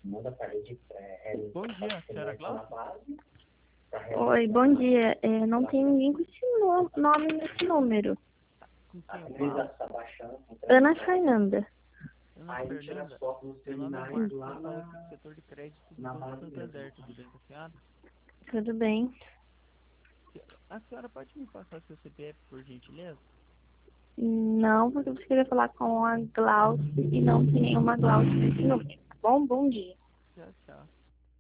Bom dia, senhora Glaucia? Oi, bom dia. Não tem ninguém com esse nome nesse número. Com quem eu falo? Ana Fernanda. Ana Fernanda, meu nome é Marcos, eu falo aqui do setor de crédito do Banco Santander, tudo bem com a senhora? Tudo bem? A senhora pode me passar seu CPF, por gentileza? Não, porque você queria falar com a Glaucia e não tem nenhuma Glaucia nesse número. Tá bom? Bom dia. Tchau, tchau.